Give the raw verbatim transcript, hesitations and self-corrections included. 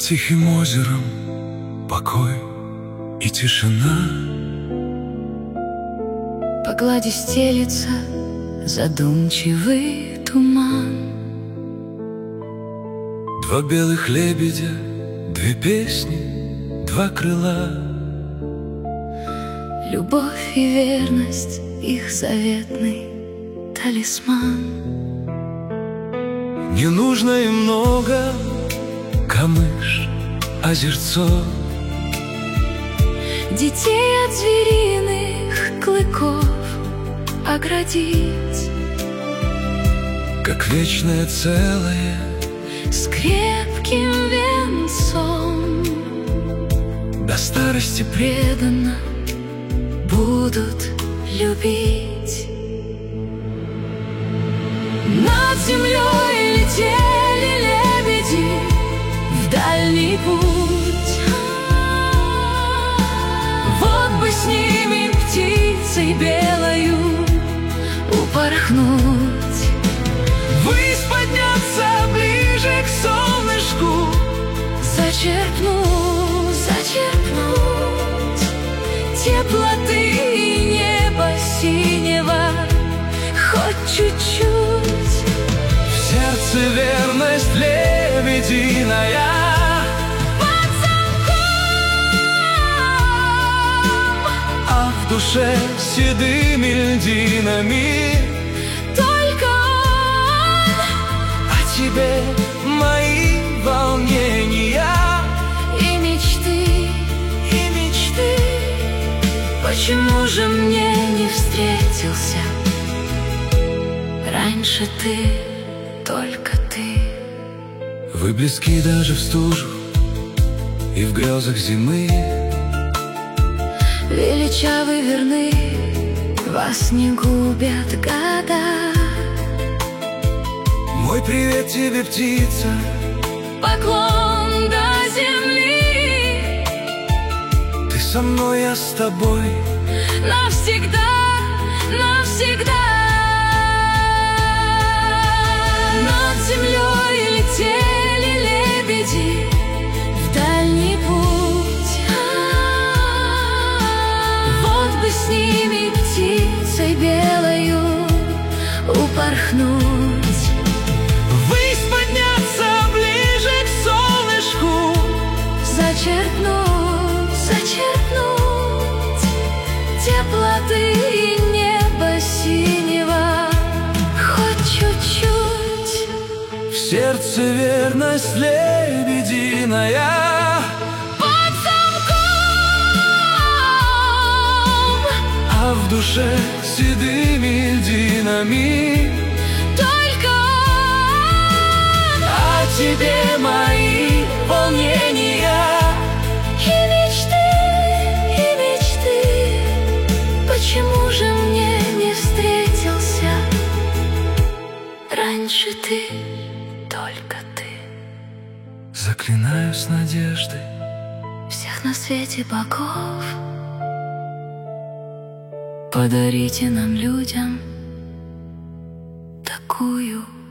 тихим озером покой и тишина. По глади стелится задумчивый туман. Два белых лебедя, две песни, два крыла. Любовь и верность — их заветный талисман. Не нужно и много, камыш, озерцо. Детей от звериных клыков оградить, как вечное целое, с крепким венцом. до старости Преданно будут любить. Над землей летели лебеди в дальний путь. Вот бы с ними птицей белою упорхнуть, ввысь подняться ближе к солнышку, зачерпнуть, зачерпнуть теплоты и неба синего хоть чуть-чуть. в сердце верность лебединая, Под замком, а в душе седыми льдинами только он, о тебе мои волнения и мечты, и мечты. почему же мне не встретился раньше ты, только ты? Вы близки даже в стужу и в грезах зимы. Величавы верны, вас не губят года. Мой привет тебе, птица, Поклон до земли, ты со мной, я с тобой. навсегда, навсегда. Над землей летели лебеди в дальний путь. Вот бы с ними птицей белою упорхнуть, Ввысь подняться ближе к солнышку, зачерпнуть, зачерпнуть теплоты и неба синего хоть чуть-чуть. в сердце верность лебединая, Под замком, а в душе седыми льдинами только он, о тебе мои волнения и мечты, и мечты. Почему же мне не встретился раньше ты, только ты? Заклинаю с надеждой Всех на свете богов, подарите нам, людям, такую